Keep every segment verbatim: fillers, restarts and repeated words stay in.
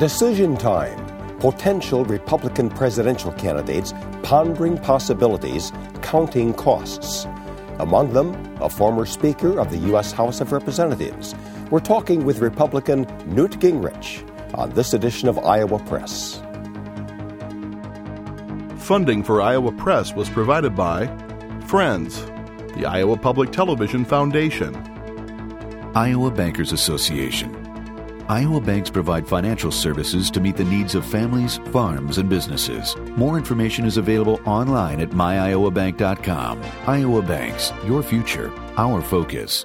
Decision time. Potential Republican presidential candidates pondering possibilities, counting costs. Among them, a former Speaker of the U S House of Representatives. We're talking with Republican Newt Gingrich on this edition of Iowa Press. Funding for Iowa Press was provided by Friends, the Iowa Public Television Foundation, Iowa Bankers Association. Iowa banks provide financial services to meet the needs of families, farms, and businesses. More information is available online at my iowa bank dot com. Iowa Banks, your future, our focus.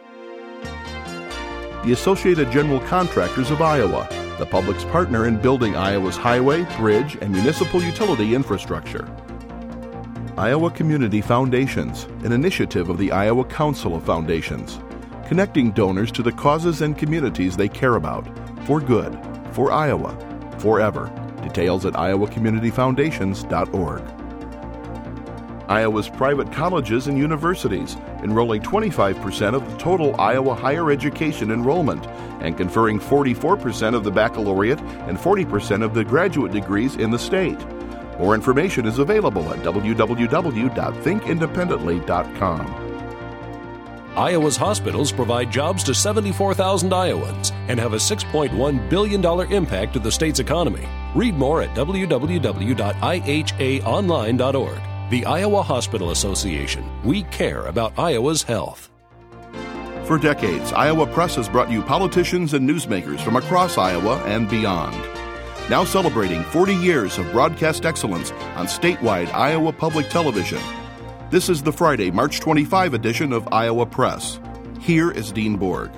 The Associated General Contractors of Iowa, the public's partner in building Iowa's highway, bridge, and municipal utility infrastructure. Iowa Community Foundations, an initiative of the Iowa Council of Foundations, connecting donors to the causes and communities they care about, for good, for Iowa, forever. Details at iowa community foundations dot org. Iowa's private colleges and universities, enrolling twenty-five percent of the total Iowa higher education enrollment and conferring forty-four percent of the baccalaureate and forty percent of the graduate degrees in the state. More information is available at w w w dot think independently dot com. Iowa's hospitals provide jobs to seventy-four thousand Iowans and have a six point one billion dollars impact to the state's economy. Read more at w w w dot i h a online dot org. The Iowa Hospital Association. We care about Iowa's health. For decades, Iowa Press has brought you politicians and newsmakers from across Iowa and beyond. Now celebrating forty years of broadcast excellence on statewide Iowa Public Television. This is the Friday, March twenty-fifth edition of Iowa Press. Here is Dean Borg.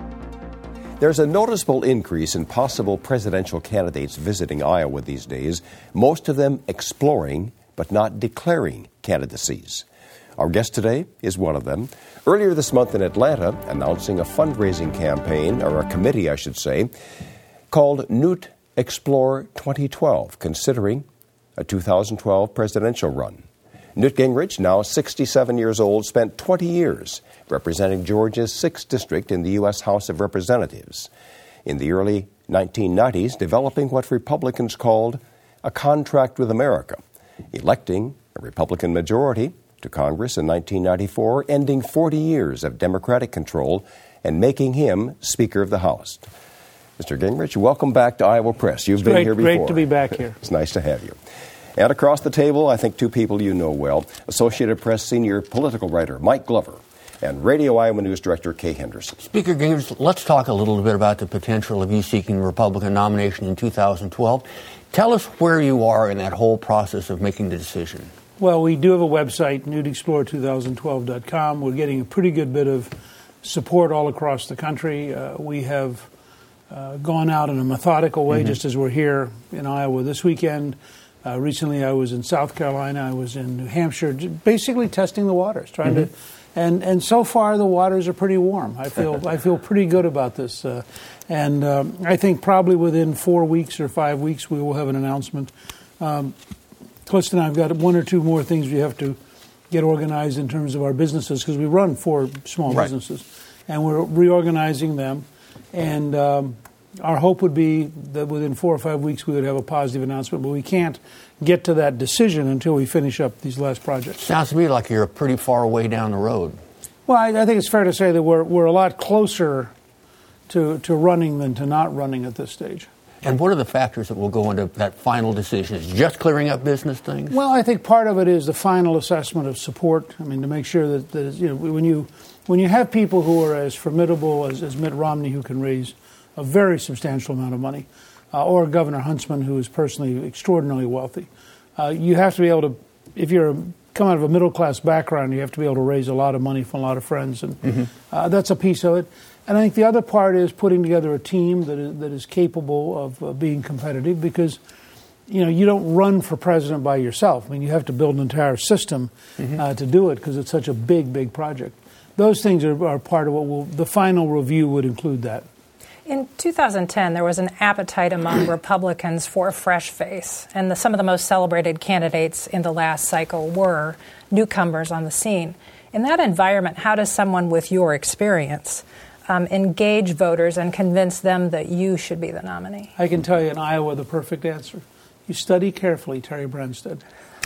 There's a noticeable increase in possible presidential candidates visiting Iowa these days, most of them exploring but not declaring candidacies. Our guest today is one of them. Earlier this month in Atlanta, announcing a fundraising campaign, or a committee, I should say, called Newt Explore twenty twelve, considering a two thousand twelve presidential run. Newt Gingrich, now sixty-seven years old, spent twenty years representing Georgia's sixth District in the U S House of Representatives. In the early nineteen nineties, developing what Republicans called a contract with America, electing a Republican majority to Congress in nineteen ninety-four, ending forty years of Democratic control and making him Speaker of the House. Mister Gingrich, welcome back to Iowa Press. You've it's been great, here before. Great to be back here. It's nice to have you. And across the table, I think two people you know well, Associated Press senior political writer Mike Glover and Radio Iowa News Director Kay Henderson. Speaker Gingrich, let's talk a little bit about the potential of you seeking a Republican nomination in two thousand twelve. Tell us where you are in that whole process of making the decision. Well, we do have a website, newt explore two thousand twelve dot com. We're getting a pretty good bit of support all across the country. Uh, we have uh, gone out in a methodical way, mm-hmm. just as we're here in Iowa this weekend. Uh, recently, I was in South Carolina. I was in New Hampshire, basically testing the waters, trying mm-hmm. to. And and so far, the waters are pretty warm. I feel I feel pretty good about this. Uh, and um, I think probably within four weeks or five weeks, we will have an announcement. Um, Clifton and I have got one or two more things we have to get organized in terms of our businesses, because we run four small right. businesses, and we're reorganizing them. And um, our hope would be that within four or five weeks we would have a positive announcement, but we can't get to that decision until we finish up these last projects. Sounds to me like you're pretty far way down the road. Well, I, I think it's fair to say that we're we're a lot closer to to running than to not running at this stage. And what are the factors that will go into that final decision? Is it just clearing up business things? Well, I think part of it is the final assessment of support. I mean, to make sure that, that you know, when you when you have people who are as formidable as, as Mitt Romney, who can raise a very substantial amount of money, uh, or Governor Huntsman, who is personally extraordinarily wealthy, uh, you have to be able to, if you're a, come out of a middle-class background, you have to be able to raise a lot of money from a lot of friends, and mm-hmm. uh, that's a piece of it. And I think the other part is putting together a team that is, that is capable of uh, being competitive, because, you know, you don't run for president by yourself. I mean, you have to build an entire system mm-hmm. uh, to do it, because it's such a big, big project. Those things are, are part of what will, the final review would include that. In two thousand ten, there was an appetite among Republicans for a fresh face, and the, some of the most celebrated candidates in the last cycle were newcomers on the scene. In that environment, how does someone with your experience um, engage voters and convince them that you should be the nominee? I can tell you in Iowa the perfect answer. You study carefully, Terry Branstad.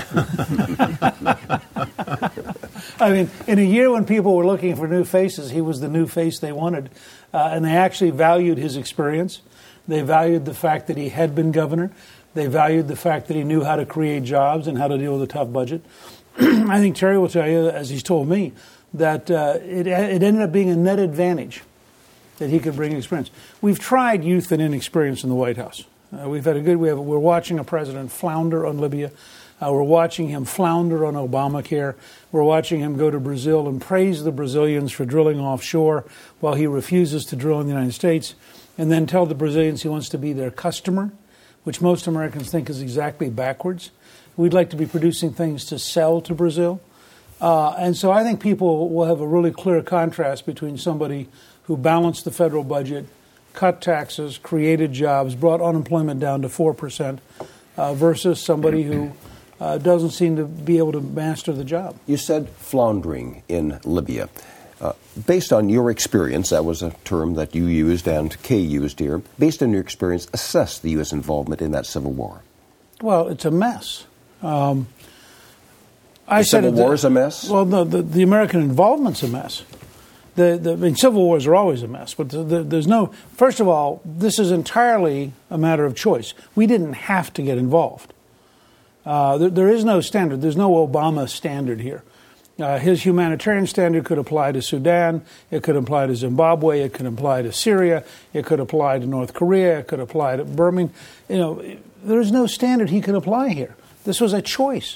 I mean, in a year when people were looking for new faces, he was the new face they wanted. Uh, and they actually valued his experience. They valued the fact that he had been governor. They valued the fact that he knew how to create jobs and how to deal with a tough budget. I think Terry will tell you, as he's told me, that uh, it, it ended up being a net advantage that he could bring experience. We've tried youth and inexperience in the White House. Uh, we've had a good. We have, we're watching a president flounder on Libya. Uh, we're watching him flounder on Obamacare. We're watching him go to Brazil and praise the Brazilians for drilling offshore while he refuses to drill in the United States, and then tell the Brazilians he wants to be their customer, which most Americans think is exactly backwards. We'd like to be producing things to sell to Brazil. Uh, and so I think people will have a really clear contrast between somebody who balanced the federal budget, cut taxes, created jobs, brought unemployment down to four percent, uh, versus somebody who uh, doesn't seem to be able to master the job. You said floundering in Libya. Uh, based on your experience, that was a term that you used and Kay used here. Based on your experience, assess the U S involvement in that civil war. Well, it's a mess. Um, I the said civil war is a mess? Well, no, the, the American involvement's a mess. The, the, I mean, civil wars are always a mess, but the, the, there's no... First of all, this is entirely a matter of choice. We didn't have to get involved. Uh, there, there is no standard. There's no Obama standard here. Uh, his humanitarian standard could apply to Sudan. It could apply to Zimbabwe. It could apply to Syria. It could apply to North Korea. It could apply to Burma. You know, there's no standard he could apply here. This was a choice.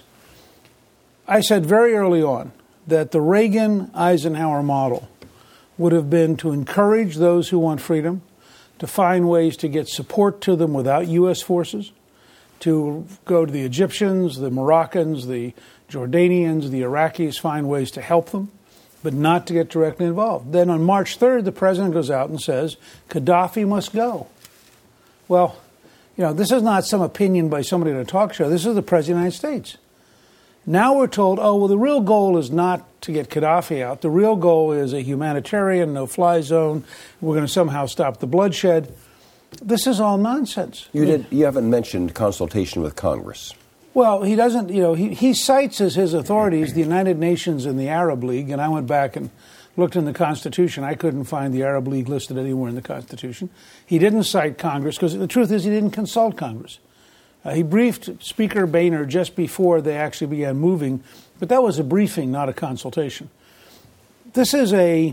I said very early on that the Reagan-Eisenhower model would have been to encourage those who want freedom, to find ways to get support to them without U S forces, to go to the Egyptians, the Moroccans, the Jordanians, the Iraqis, find ways to help them, but not to get directly involved. Then on March third, the president goes out and says, Gaddafi must go. Well, you know, this is not some opinion by somebody at a talk show. This is the President of the United States. Now we're told, oh, well, the real goal is not to get Gaddafi out. The real goal is a humanitarian, no-fly zone. We're going to somehow stop the bloodshed. This is all nonsense. You did. You haven't mentioned consultation with Congress. Well, he doesn't, you know, he, he cites as his authorities the United Nations and the Arab League, and I went back and looked in the Constitution. I couldn't find the Arab League listed anywhere in the Constitution. He didn't cite Congress because the truth is he didn't consult Congress. Uh, he briefed Speaker Boehner just before they actually began moving, but that was a briefing, not a consultation. This is a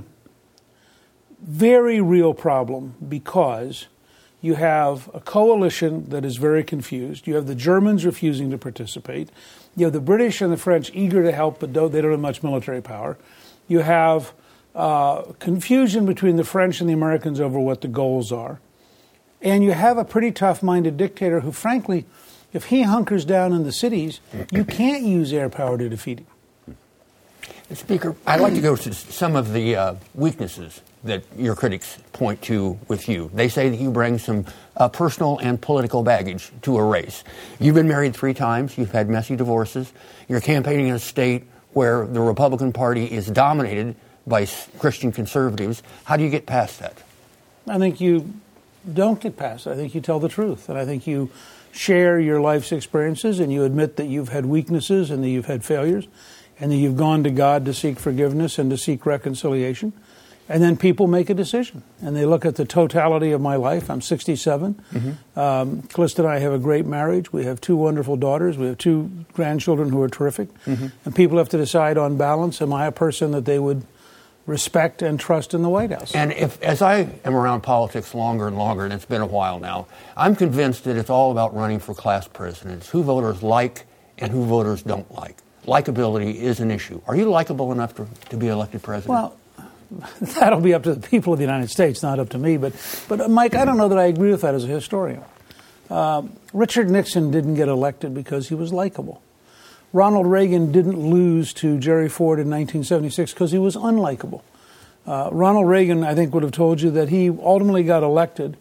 very real problem because you have a coalition that is very confused. You have the Germans refusing to participate. You have the British and the French eager to help, but don't, they don't have much military power. You have uh, confusion between the French and the Americans over what the goals are. And you have a pretty tough-minded dictator who, frankly, if he hunkers down in the cities, you can't use air power to defeat him. Speaker, I'd like to go to some of the uh, weaknesses that your critics point to with you. They say that you bring some uh, personal and political baggage to a race. You've been married three times. You've had messy divorces. You're campaigning in a state where the Republican Party is dominated by Christian conservatives. How do you get past that? I think you don't get past it. I think you tell the truth. And I think you share your life's experiences and you admit that you've had weaknesses and that you've had failures and that you've gone to God to seek forgiveness and to seek reconciliation. And then people make a decision. And they look at the totality of my life. I'm sixty-seven. Mm-hmm. Um, Callista and I have a great marriage. We have two wonderful daughters. We have two grandchildren who are terrific. Mm-hmm. And people have to decide on balance, am I a person that they would respect and trust in the White House? And if, as I am around politics longer and longer, and it's been a while now, I'm convinced that it's all about running for class presidents, who voters like and who voters don't like. Likability is an issue. Are you likable enough to, to be elected president? Well, that'll be up to the people of the United States, not up to me. But, but uh, Mike, I don't know that I agree with that as a historian. Uh, Richard Nixon didn't get elected because he was likable. Ronald Reagan didn't lose to Jerry Ford in nineteen seventy-six because he was unlikable. Uh, Ronald Reagan, I think, would have told you that he ultimately got elected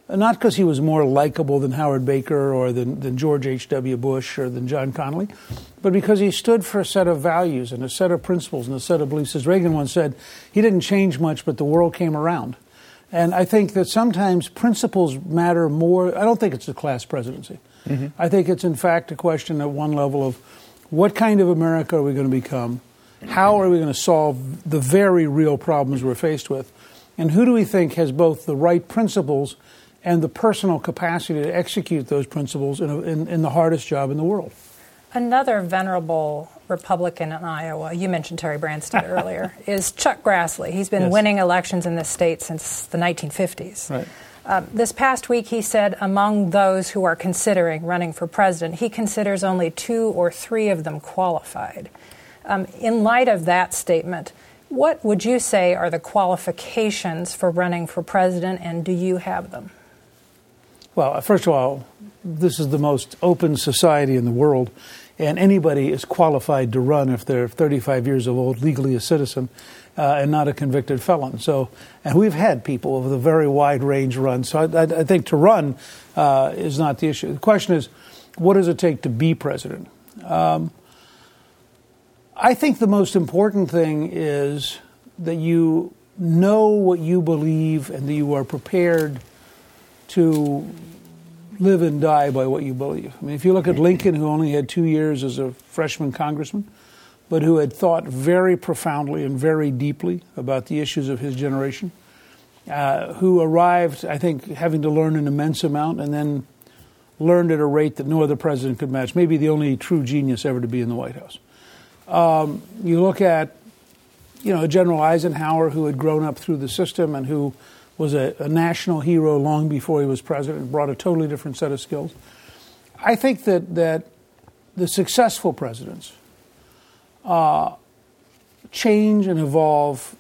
not because he was more likable than Howard Baker or than, than George H W. Bush or than John Connally, but because he stood for a set of values and a set of principles and a set of beliefs. As Reagan once said, he didn't change much, but the world came around. And I think that sometimes principles matter more. I don't think it's a class presidency. Mm-hmm. I think it's, in fact, a question at one level of what kind of America are we going to become? How are we going to solve the very real problems we're faced with? And who do we think has both the right principles and the personal capacity to execute those principles in, a, in, in the hardest job in the world? Another venerable Republican in Iowa, you mentioned Terry Branstad earlier, is Chuck Grassley. He's been yes. winning elections in this state since the nineteen fifties. Right. Uh, this past week, he said among those who are considering running for president, he considers only two or three of them qualified. Um, in light of that statement, what would you say are the qualifications for running for president, and do you have them? Well, first of all, this is the most open society in the world, and anybody is qualified to run if they're thirty-five years old, legally a citizen, uh, and not a convicted felon. So, and we've had people with a very wide range run. So I, I think to run uh, is not the issue. The question is, what does it take to be president? Um, I think the most important thing is that you know what you believe and that you are prepared to live and die by what you believe. I mean, if you look at Lincoln, who only had two years as a freshman congressman, but who had thought very profoundly and very deeply about the issues of his generation, uh, who arrived, I think, having to learn an immense amount and then learned at a rate that no other president could match, maybe the only true genius ever to be in the White House. Um, you look at, you know, General Eisenhower, who had grown up through the system and who was a, a national hero long before he was president and brought a totally different set of skills. I think that, that the successful presidents uh, change and evolve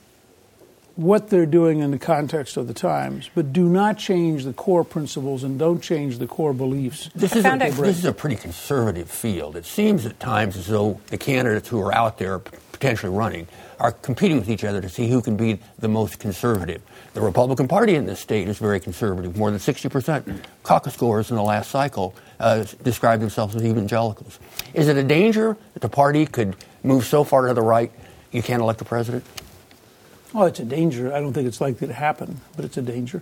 what they're doing in the context of the times, but do not change the core principles and don't change the core beliefs. This is, a, this is a pretty conservative field. It seems at times as though the candidates who are out there potentially running are competing with each other to see who can be the most conservative. The Republican Party in this state is very conservative. More than sixty percent caucus goers in the last cycle uh, describe themselves as evangelicals. Is it a danger that the party could move so far to the right you can't elect a president? Well, it's a danger. I don't think it's likely to happen, but it's a danger.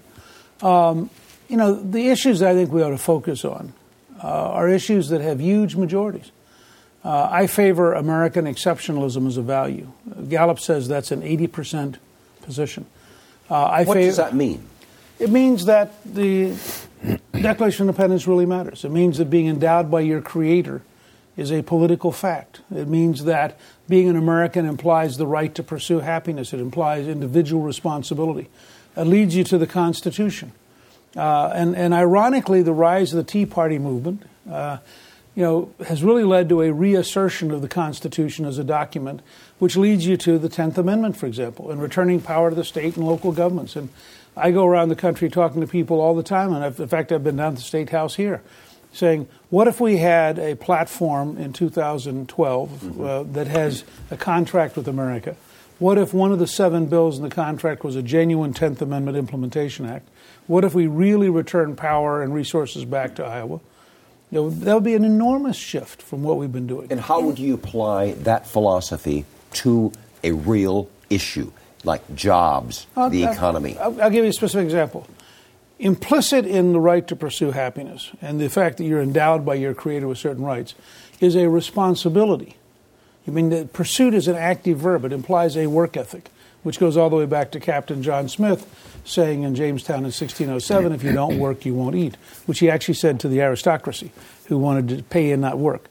Um, you know, the issues I think we ought to focus on uh, are issues that have huge majorities. Uh, I favor American exceptionalism as a value. Gallup says that's an eighty percent position. Uh, I what favor, does that mean? It means that the Declaration of Independence really matters. It means that being endowed by your Creator is a political fact. It means that being an American implies the right to pursue happiness. It implies individual responsibility. It leads you to the Constitution. Uh, and, and ironically, the rise of the Tea Party movement uh, you know, has really led to a reassertion of the Constitution as a document, which leads you to the tenth Amendment, for example, and returning power to the state and local governments. And I go around the country talking to people all the time, and I've, in fact, I've been down to the State House here, saying, what if we had a platform in two thousand twelve mm-hmm. uh, that has a contract with America? What if one of the seven bills in the contract was a genuine tenth Amendment Implementation Act? What if we really return power and resources back to Iowa? You know, that would be an enormous shift from what we've been doing. And how would you apply that philosophy to a real issue, like jobs, I'll, the economy? I'll, I'll give you a specific example. Implicit in the right to pursue happiness and the fact that you're endowed by your Creator with certain rights is a responsibility. I mean, the pursuit is an active verb. It implies a work ethic, which goes all the way back to Captain John Smith saying in Jamestown in sixteen oh seven, if you don't work, you won't eat, which he actually said to the aristocracy who wanted to pay and not work.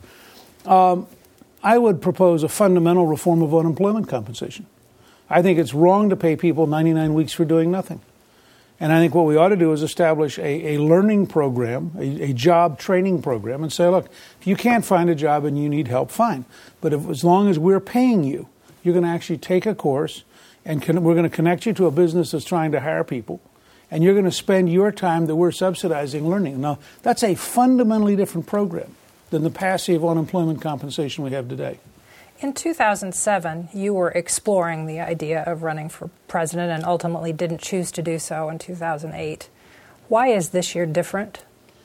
Um, I would propose a fundamental reform of unemployment compensation. I think it's wrong to pay people ninety-nine weeks for doing nothing. And I think what we ought to do is establish a, a learning program, a, a job training program, and say, look, if you can't find a job and you need help, fine. But if, as long as we're paying you, you're going to actually take a course, and con- we're going to connect you to a business that's trying to hire people, and you're going to spend your time that we're subsidizing learning. Now, that's a fundamentally different program than the passive unemployment compensation we have today. In two thousand seven, you were exploring the idea of running for president and ultimately didn't choose to do so in two thousand eight. Why is this year different?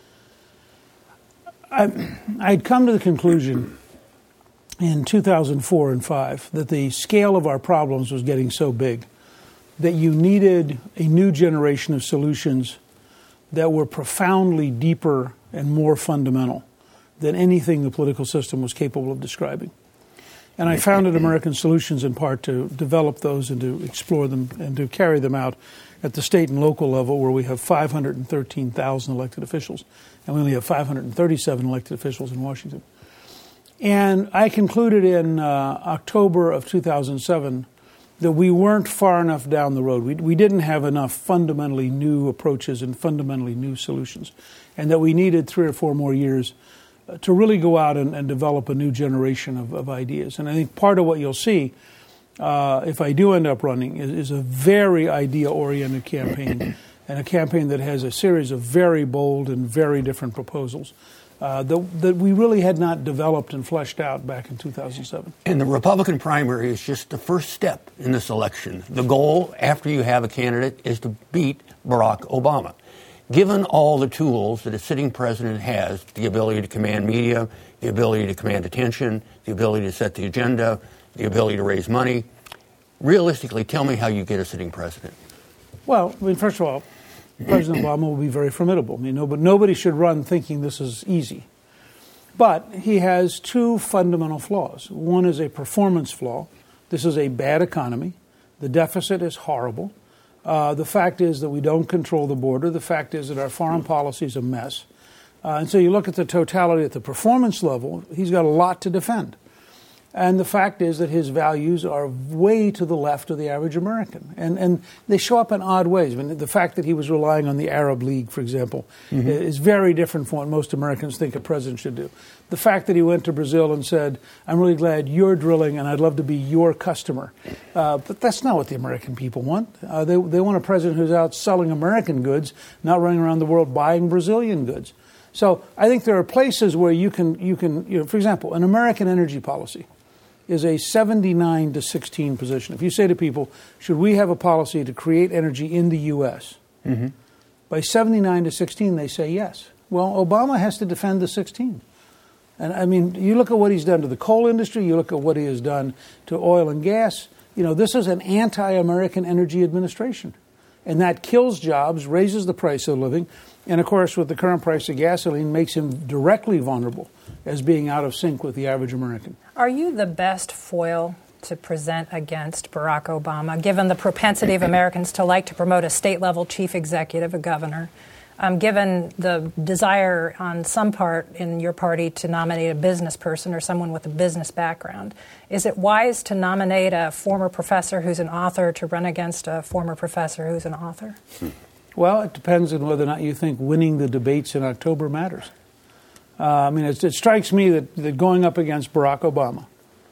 I, I'd come to the conclusion in two thousand four and five that the scale of our problems was getting so big that you needed a new generation of solutions that were profoundly deeper and more fundamental than anything the political system was capable of describing. And I founded American Solutions in part to develop those and to explore them and to carry them out at the state and local level, where we have five hundred thirteen thousand elected officials, and we only have five hundred thirty-seven elected officials in Washington. And I concluded in uh, October of two thousand seven that we weren't far enough down the road. We, we didn't have enough fundamentally new approaches and fundamentally new solutions, and that we needed three or four more years uh, to really go out and, and develop a new generation of, of ideas. And I think part of what you'll see, uh, if I do end up running, is, is a very idea-oriented campaign, and a campaign that has a series of very bold and very different proposals Uh, that, that we really had not developed and fleshed out back in two thousand seven. And the Republican primary is just the first step in this election. The goal, after you have a candidate, is to beat Barack Obama. Given all the tools that a sitting president has, the ability to command media, the ability to command attention, the ability to set the agenda, the ability to raise money, realistically, tell me how you get a sitting president. Well, I mean, first of all, President Obama will be very formidable. I mean, no, but nobody should run thinking this is easy. But he has two fundamental flaws. One is a performance flaw. This is a bad economy. The deficit is horrible. Uh, the fact is that we don't control the border. The fact is that our foreign policy is a mess. Uh, and so you look at the totality at the performance level, he's got a lot to defend. And the fact is that his values are way to the left of the average American. And and they show up in odd ways. I mean, the fact that he was relying on the Arab League, for example, mm-hmm. is very different from what most Americans think a president should do. The fact that he went to Brazil and said, I'm really glad you're drilling and I'd love to be your customer. Uh, but that's not what the American people want. Uh, they, they want a president who's out selling American goods, not running around the world buying Brazilian goods. So I think there are places where you can, you can, you know, for example, an American energy policy is a seventy-nine to sixteen position. If you say to people, should we have a policy to create energy in the U S? Mm-hmm. By seventy-nine to sixteen, they say yes. Well, Obama has to defend the sixteen. And I mean, you look at what he's done to the coal industry, you look at what he has done to oil and gas. You know, this is an anti-American energy administration. And that kills jobs, raises the price of living, and of course, with the current price of gasoline, makes him directly vulnerable as being out of sync with the average American. Are you the best foil to present against Barack Obama, given the propensity of Americans to like to promote a state-level chief executive, a governor, um, given the desire on some part in your party to nominate a business person or someone with a business background? Is it wise to nominate a former professor who's an author to run against a former professor who's an author? Well, it depends on whether or not you think winning the debates in October matters. Uh, I mean, it, it strikes me that, that going up against Barack Obama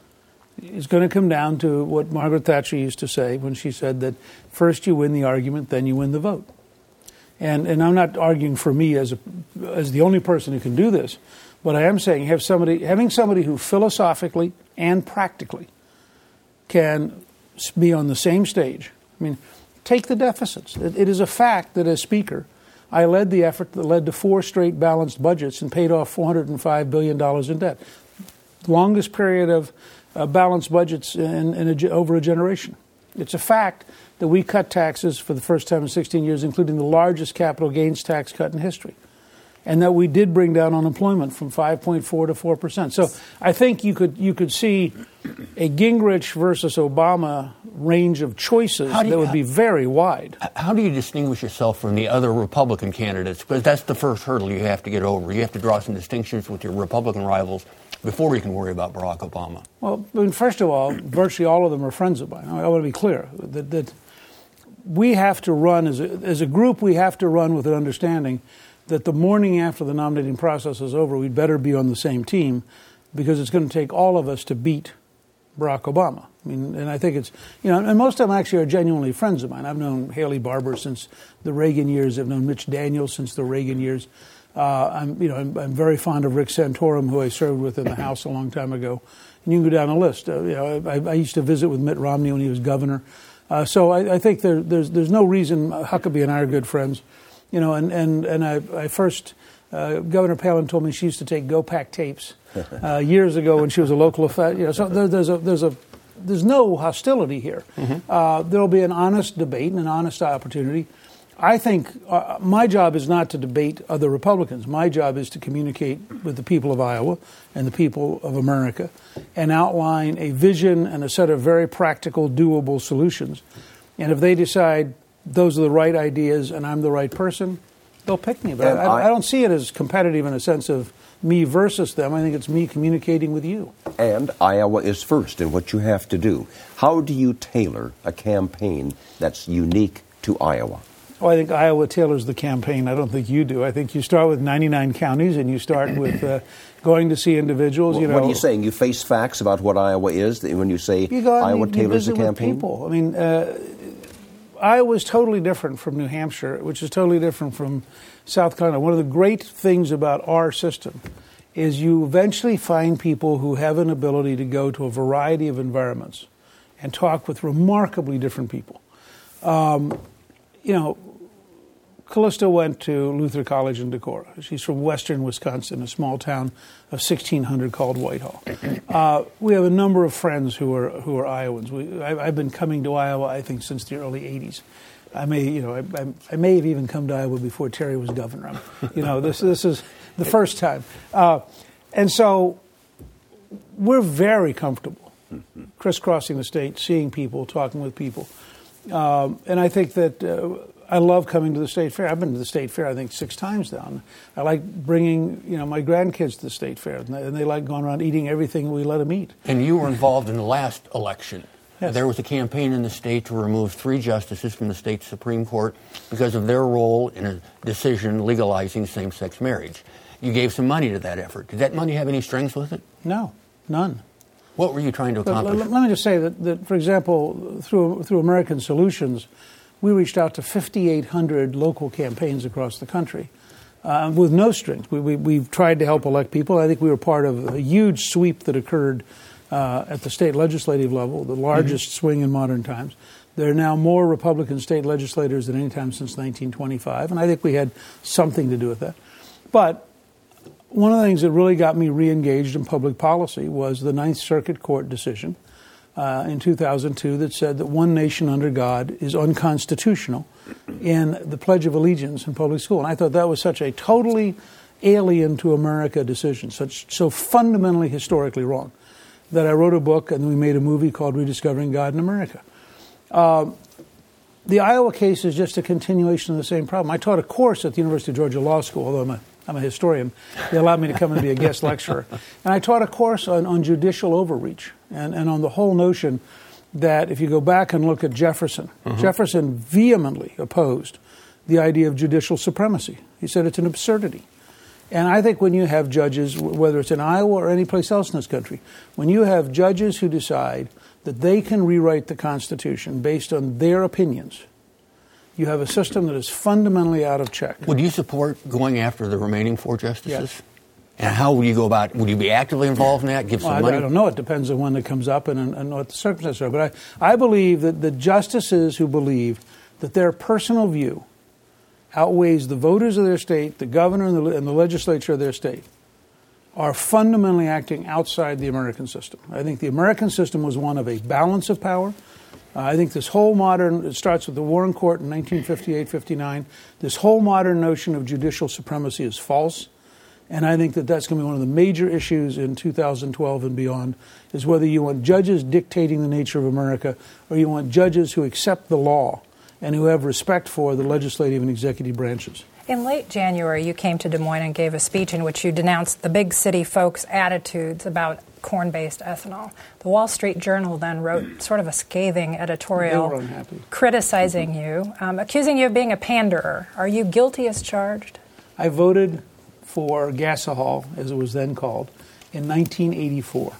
is going to come down to what Margaret Thatcher used to say when she said that first you win the argument, then you win the vote. And and I'm not arguing for me as a, as the only person who can do this, but I am saying have somebody having somebody who philosophically and practically can be on the same stage. I mean, take the deficits. It, it is a fact that as Speaker, I led the effort that led to four straight balanced budgets and paid off four hundred five billion dollars in debt. Longest period of uh, balanced budgets in, in a, over a generation. It's a fact that we cut taxes for the first time in sixteen years, including the largest capital gains tax cut in history. And that we did bring down unemployment from five point four to four percent. So I think you could you could see a Gingrich versus Obama range of choices that would be very wide. How do you distinguish yourself from the other Republican candidates? Because that's the first hurdle you have to get over. You have to draw some distinctions with your Republican rivals before you can worry about Barack Obama. Well, I mean, first of all, virtually all of them are friends of mine. I want to be clear that, that we have to run, as a, as a group, we have to run with an understanding that the morning after the nominating process is over, we'd better be on the same team because it's going to take all of us to beat Barack Obama. I mean, and I think it's, you know, and most of them actually are genuinely friends of mine. I've known Haley Barbour since the Reagan years. I've known Mitch Daniels since the Reagan years. Uh, I'm, you know, I'm, I'm very fond of Rick Santorum, who I served with in the House a long time ago. And you can go down the list. Uh, you know, I, I used to visit with Mitt Romney when he was governor. Uh, so I, I think there, there's there's no reason Huckabee and I are good friends. You know, and, and, and I, I first, uh, Governor Palin told me she used to take Go-Pack tapes uh, years ago when she was a local official. You know, so there, there's a, there's a, there's no hostility here. Mm-hmm. Uh, there'll be an honest debate and an honest opportunity. I think uh, my job is not to debate other Republicans. My job is to communicate with the people of Iowa and the people of America and outline a vision and a set of very practical, doable solutions. And if they decide those are the right ideas and I'm the right person, they'll pick me. But I, I, I don't see it as competitive in a sense of me versus them. I think it's me communicating with you. And Iowa is first in what you have to do. How do you tailor a campaign that's unique to Iowa? Oh, I think Iowa tailors the campaign. I don't think you do. I think you start with ninety-nine counties and you start with uh, going to see individuals. Well, you know, what are you saying? You face facts about what Iowa is when you say you go Iowa you, tailors you the campaign? People. I mean, uh, Iowa is totally different from New Hampshire, which is totally different from South Carolina. One of the great things about our system is you eventually find people who have an ability to go to a variety of environments and talk with remarkably different people. Um, you know, Callista went to Luther College in Decorah. She's from western Wisconsin, a small town of sixteen hundred called Whitehall. Uh, we have a number of friends who are who are Iowans. We, I, I've been coming to Iowa, I think, since the early eighties. I may, you know, I, I, I may have even come to Iowa before Terry was governor. I'm, you know, this this is the first time, uh, and so we're very comfortable crisscrossing the state, seeing people, talking with people, um, and I think that. Uh, I love coming to the state fair. I've been to the state fair, I think, six times now. I like bringing, you know, my grandkids to the state fair, and they, and they like going around eating everything we let them eat. And you were involved in the last election. Yes. There was a campaign in the state to remove three justices from the state Supreme Court because of their role in a decision legalizing same-sex marriage. You gave some money to that effort. Did that money have any strings with it? No, none. What were you trying to accomplish? Let, let me just say that, that, for example, through through American Solutions, we reached out to fifty-eight hundred local campaigns across the country uh, with no strings. We, we, we've tried to help elect people. I think we were part of a huge sweep that occurred uh, at the state legislative level, the largest mm-hmm. swing in modern times. There are now more Republican state legislators than any time since nineteen twenty-five, and I think we had something to do with that. But one of the things that really got me re-engaged in public policy was the Ninth Circuit Court decision Uh, in two thousand two that said that one nation under God is unconstitutional in the Pledge of Allegiance in public school. And I thought that was such a totally alien to America decision, such so fundamentally historically wrong, that I wrote a book and we made a movie called Rediscovering God in America. Um, the Iowa case is just a continuation of the same problem. I taught a course at the University of Georgia Law School, although I'm a I'm a historian. They allowed me to come and be a guest lecturer. And I taught a course on, on judicial overreach and, and on the whole notion that if you go back and look at Jefferson, mm-hmm. Jefferson vehemently opposed the idea of judicial supremacy. He said it's an absurdity. And I think when you have judges, whether it's in Iowa or any place else in this country, when you have judges who decide that they can rewrite the Constitution based on their opinions, you have a system that is fundamentally out of check. Would you support going after the remaining four justices? Yes. And how would you go about it? Would you be actively involved in that? Give some well, I, money? I don't know. It depends on when it comes up and, and what the circumstances are. But I, I believe that the justices who believe that their personal view outweighs the voters of their state, the governor and the, and the legislature of their state, are fundamentally acting outside the American system. I think the American system was one of a balance of power. Uh, I think this whole modern, it starts with the Warren Court in nineteen fifty-eight fifty-nine, this whole modern notion of judicial supremacy is false. And I think that that's going to be one of the major issues in two thousand twelve and beyond, is whether you want judges dictating the nature of America or you want judges who accept the law and who have respect for the legislative and executive branches. In late January, you came to Des Moines and gave a speech in which you denounced the big city folks' attitudes about corn-based ethanol. The Wall Street Journal then wrote sort of a scathing editorial They were unhappy. criticizing you, um, accusing you of being a panderer. Are you guilty as charged? I voted for gasohol, as it was then called, in nineteen eighty-four.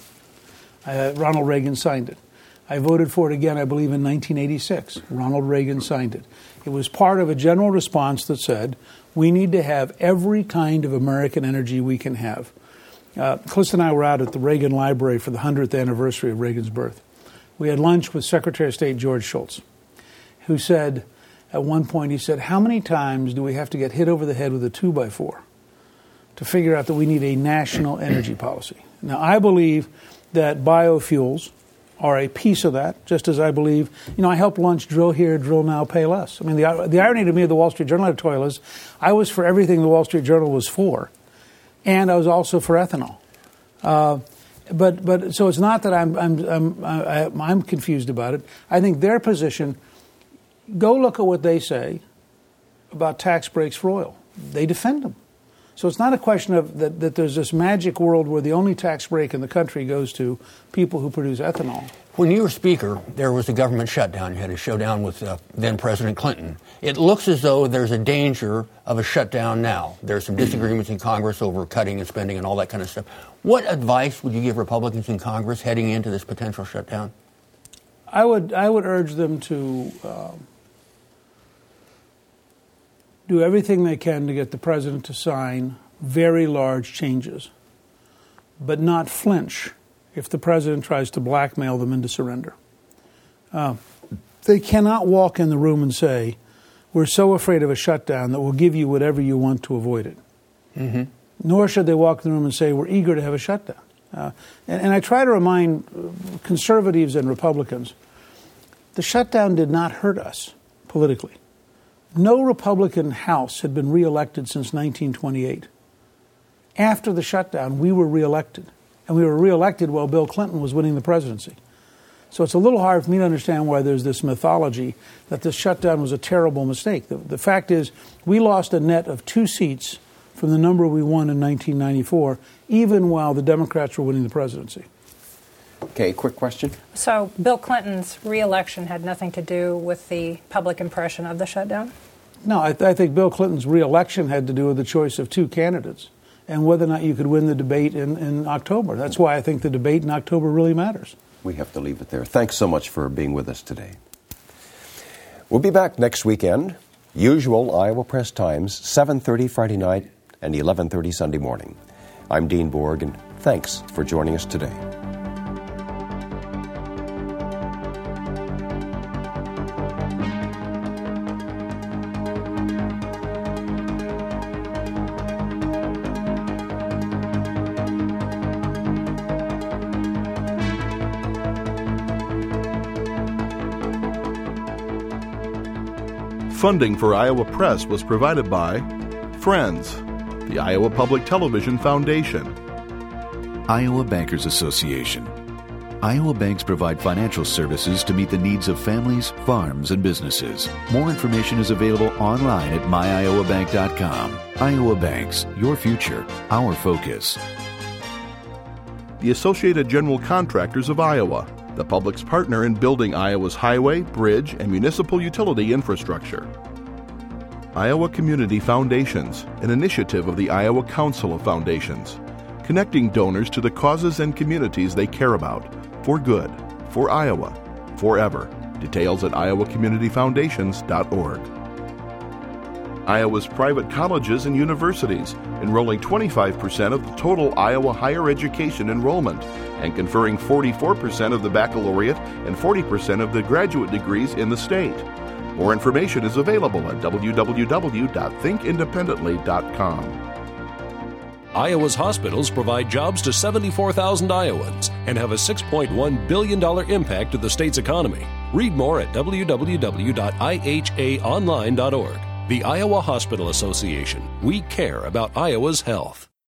Uh, Ronald Reagan signed it. I voted for it again, I believe, in nineteen eighty-six. Ronald Reagan signed it. It was part of a general response that said, we need to have every kind of American energy we can have. Uh, Callista and I were out at the Reagan Library for the hundredth anniversary of Reagan's birth. We had lunch with Secretary of State George Shultz, who said, at one point, he said, how many times do we have to get hit over the head with a two by four to figure out that we need a national energy policy? Now, I believe that biofuels are a piece of that, just as I believe, you know, I helped launch Drill Here, Drill Now, Pay Less. I mean, the, the irony to me of the Wall Street Journal editorial is I was for everything the Wall Street Journal was for, and I was also for ethanol. Uh, but but so it's not that I'm I'm I'm I, I'm confused about it. I think their position. Go look at what they say about tax breaks for oil. They defend them. So it's not a question of that, that there's this magic world where the only tax break in the country goes to people who produce ethanol. When you were Speaker, there was a government shutdown. You had a showdown with uh, then-President Clinton. It looks as though there's a danger of a shutdown now. There's some disagreements in Congress over cutting and spending and all that kind of stuff. What advice would you give Republicans in Congress heading into this potential shutdown? I would I would urge them to um, do everything they can to get the president to sign very large changes, but not flinch if the president tries to blackmail them into surrender. Uh, they cannot walk in the room and say, we're so afraid of a shutdown that we'll give you whatever you want to avoid it. Mm-hmm. Nor should they walk in the room and say, we're eager to have a shutdown. Uh, and, and I try to remind conservatives and Republicans, the shutdown did not hurt us politically. No Republican House had been reelected since nineteen twenty-eight. After the shutdown, we were reelected. And we were reelected while Bill Clinton was winning the presidency. So it's a little hard for me to understand why there's this mythology that this shutdown was a terrible mistake. The, the fact is, we lost a net of two seats from the number we won in nineteen ninety-four, even while the Democrats were winning the presidency. Okay, quick question. So Bill Clinton's re-election had nothing to do with the public impression of the shutdown? No, I, th- I think Bill Clinton's re-election had to do with the choice of two candidates and whether or not you could win the debate in, in October. That's why I think the debate in October really matters. We have to leave it there. Thanks so much for being with us today. We'll be back next weekend. Usual Iowa Press Times, seven thirty Friday night and eleven thirty Sunday morning. I'm Dean Borg, and thanks for joining us today. Funding for Iowa Press was provided by Friends, the Iowa Public Television Foundation, Iowa Bankers Association. Iowa banks provide financial services to meet the needs of families, farms, and businesses. More information is available online at my iowa bank dot com. Iowa Banks, your future, our focus. The Associated General Contractors of Iowa, the public's partner in building Iowa's highway, bridge, and municipal utility infrastructure. Iowa Community Foundations, an initiative of the Iowa Council of Foundations, connecting donors to the causes and communities they care about, for good, for Iowa, forever. Details at iowa community foundations dot org. Iowa's private colleges and universities, enrolling twenty-five percent of the total Iowa higher education enrollment and conferring forty-four percent of the baccalaureate and forty percent of the graduate degrees in the state. More information is available at w w w dot think independently dot com. Iowa's hospitals provide jobs to seventy-four thousand Iowans and have a six point one billion dollars impact to the state's economy. Read more at w w w dot i h a online dot org. The Iowa Hospital Association. We care about Iowa's health.